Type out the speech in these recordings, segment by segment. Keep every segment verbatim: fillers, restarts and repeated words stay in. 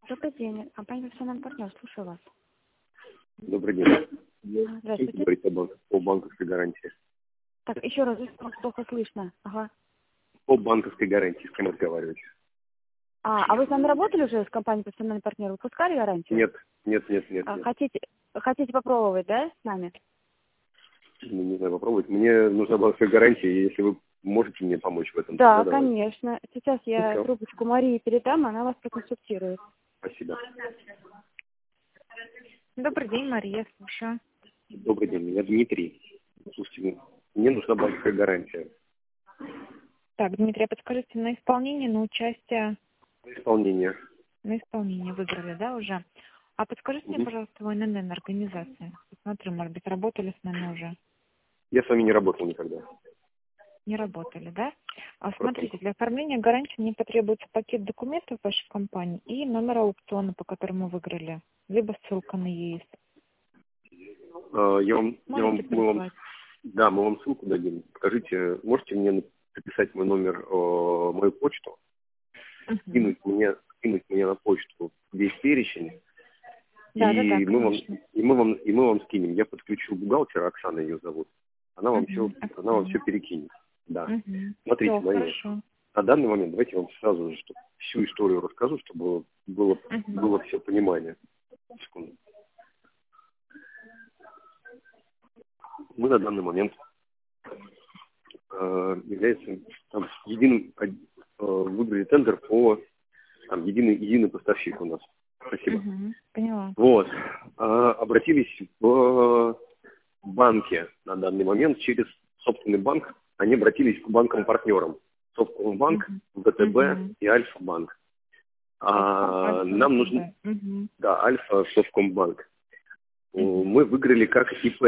Добрый день. Компания «Профессиональный партнер». Слушаю вас. Добрый день. Здравствуйте. Говорить о, банк, о банковской гарантии. Так, еще раз, вас плохо слышно. Ага. О банковской гарантии, с кем разговаривать? А, а вы с нами работали уже с компанией «Профессиональный партнер»? Выпускали гарантию? Нет, нет, нет, нет. А, нет. хотите, хотите попробовать, да, с нами? Ну, не знаю, попробовать. Мне нужна банковская гарантия, если вы можете мне помочь в этом. Да, Да, конечно. Сейчас я ну, трубочку Марии передам, она вас проконсультирует. спасибо. Добрый день, Мария, слушаю. Добрый день, меня Дмитрий. Слушайте, мне нужна банковская гарантия. Так, Дмитрий, а подскажите, на исполнение, на участие, Исполнение. на исполнение выбрали, да, уже? А подскажите мне, Угу. пожалуйста, в эн эн эн организации. Посмотрю, может быть, работали с нами уже. Я с вами не работал никогда. Не работали, да? А Просто. смотрите, для оформления гарантии мне потребуется пакет документов вашей компании и номер аукциона, по которому выиграли, либо ссылка на ЕИС. А, я вам, я вам, Можете мы вам, прислать? да, мы вам ссылку дадим. Скажите, можете мне написать мой номер, э, мою почту? Угу. скинуть мне, скинуть мне на почту весь перечень, Да, и, да, да, мы вам, конечно. и, мы вам, и мы вам скинем. Я подключу бухгалтера, Оксана ее зовут. Она вам, Угу. все, она вам все перекинет. Да. Угу. Смотрите, Все, Мария, хорошо. на данный момент давайте я вам сразу же чтобы всю историю расскажу, чтобы было, Угу. было все понимание. Секунду. Мы на данный момент э, является там, единым, э, выбрали тендер по там, единый, единый поставщик у нас. Спасибо. Угу. Поняла. Вот. А, обратились в банке на данный момент через собственный банк. Они обратились к банкам-партнерам. Совкомбанк, Угу. ВТБ Угу. и Альфа-банк. А, Альфа, нам нужно... угу. Да, Альфа, Совкомбанк. Угу. Мы выиграли как ИП,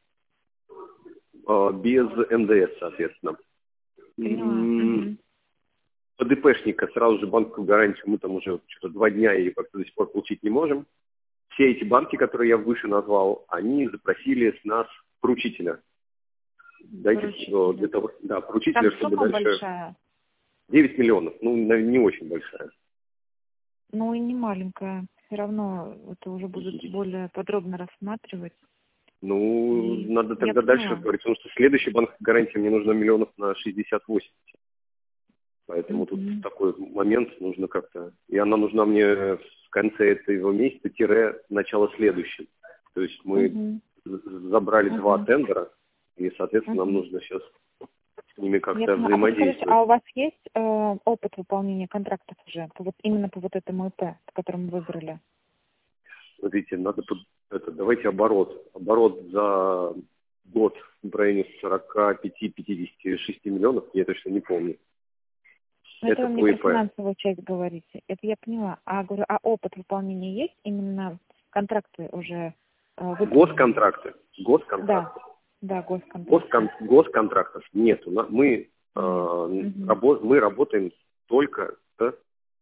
а, без эн дэ эс, соответственно. Поняла. Угу. Под ИПшника сразу же банковскую гарантию мы там уже что-то два дня ее как-то до сих пор получить не можем. Все эти банки, которые я выше назвал, они запросили с нас поручителя. Дайте Поручителя. для того, да, поручителя, Там чтобы сумма дальше... большая, девять миллионов, ну, наверное, не очень большая. но и не маленькая. Все равно это уже будут более подробно рассматривать. Ну, И надо я тогда дальше поняла. говорить, потому что следующая банковская гарантия мне нужна миллионов на шестьдесят восемь. Поэтому тут Мгм. такой момент нужно как-то... И она нужна мне в конце этого месяца, тире начало следующего. То есть мы Мгм. з- забрали Мгм. два тендера, и, соответственно, нам Мгм. нужно сейчас с ними Я как-то поняла. А подскажите, взаимодействовать. а у вас есть э, опыт выполнения контрактов уже? По вот, именно по вот этому ИП, по которому вы выиграли? Смотрите, надо под- это, давайте оборот. Оборот за год в районе сорок пять пятьдесят шесть миллионов, я точно не помню. Но это Это вы мне по про ИП. финансовую часть говорите. Это я поняла. А говорю, а опыт выполнения есть? Именно контракты уже э, выполнены? Госконтракты. Госконтракты. Да, да, госконтракты. Госкон, госконтрактов нет. У нас- Мы, э, Мгм. рабо- мы работаем только с,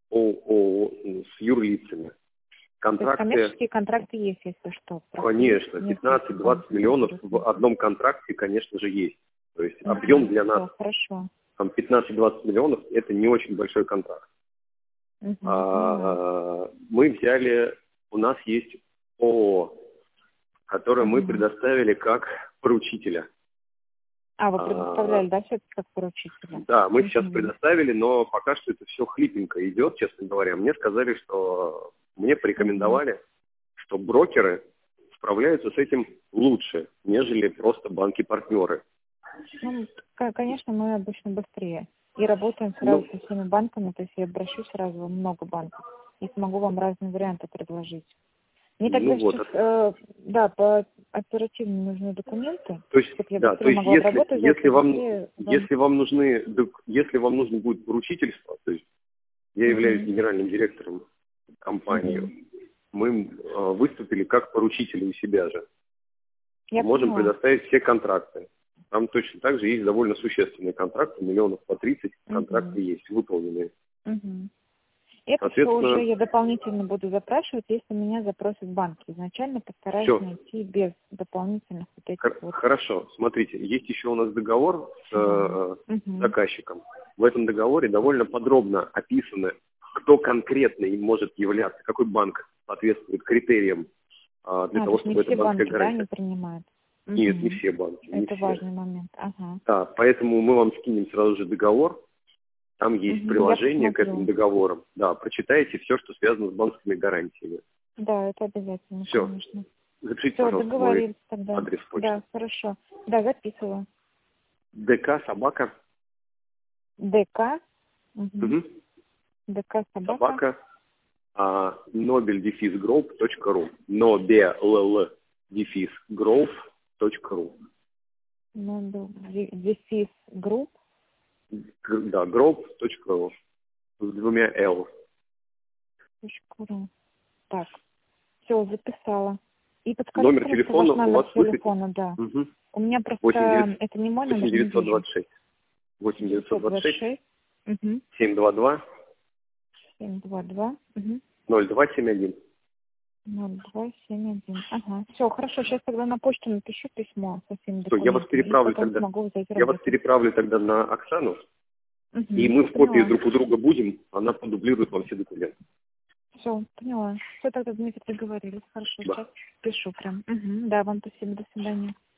ООО, с юрлицами. То есть Контракты, коммерческие контракты есть, если что? конечно, Нет, пятнадцать-двадцать если миллионов там в одном контракте, конечно же, есть. То есть Мгм. объем для нас Всё, хорошо. там пятнадцать-двадцать миллионов, это не очень большой контракт. Мгм. А, мы взяли, у нас есть ООО, которое мы Мгм. предоставили как поручителя. А, вы А, предоставляли, да, все-таки как поручителя? Да, мы сейчас Мгм. предоставили, но пока что это все хлипенько идет, честно говоря. Мне сказали, что мне порекомендовали, что брокеры справляются с этим лучше, нежели просто банки-партнеры. Ну, к- конечно, мы обычно быстрее. И работаем сразу Ну, со всеми банками, то есть я обращусь сразу во много банков и смогу вам разные варианты предложить. Мне тогда ну вот. сейчас, э, да, по оперативно нужны документы, То есть, чтобы я да, то быстрее есть, могла если, обработать, если вам, быстрее вам... если вам нужны, док- если вам нужно будет поручительство, то есть я являюсь Мгм. генеральным директором компании, Мгм. мы э, выступили как поручители у себя же. Я Можем поняла. предоставить все контракты. Там точно так же есть довольно существенные контракты, миллионов по тридцать контракты Мгм. есть, выполненные. Мгм. Это все Соответственно, уже я дополнительно буду запрашивать, если меня запросят банки. Изначально постараюсь все. найти без дополнительных вот этих вот. Хорошо. Смотрите, есть еще у нас договор с Да. э, Мгм. заказчиком. В этом договоре довольно подробно описаны кто конкретно им может являться, какой банк соответствует критериям а, для А, того, то есть чтобы не эта все банковская банки, да, гарантия. не принимают? Нет, Мгм. не все банки. Не Это все. важный момент. Ага. Да, поэтому мы вам скинем сразу же договор. Там есть Мгм. приложение Я к этим посмотрю. договорам. Да, прочитайте все, что связано с банковскими гарантиями. Да, это обязательно, Все. конечно. Запишите, Все, пожалуйста, мой договорились тогда. адрес почты. Да, хорошо. Да, записываю. ДК собака. ДК. Угу. Угу. ДК собака. Собака. А, нобель дефис групп точка ру. нобелл дефис групп точка ру. Нобел дефис групп. Г- Да, групп точка ру. С двумя Л. точка ру. Так, все, записала. И подскажите, Номер пожалуйста, телефона ваш у номер вас высветит. телефона, да. Угу. У меня просто восемь девятьсот это не мой номер, восемь не девятьсот вижу. двадцать шесть. восемь девятьсот двадцать шесть. Угу. семь два два. семь два два. Угу. ноль два семь один. ноль два семь один. Ага. Все, хорошо, сейчас тогда на почту напишу письмо со всеми Что, я вас документами. переправлю и потом тогда. смогу взять Я вас работу. переправлю тогда на Оксану, Угу. и мы в копии Поняла. друг у друга будем, она продублирует вам все документы. Все, поняла. Все, тогда, Дмитрий, договорились. Хорошо, Да. сейчас пишу прям. Угу. Да, вам спасибо, до свидания.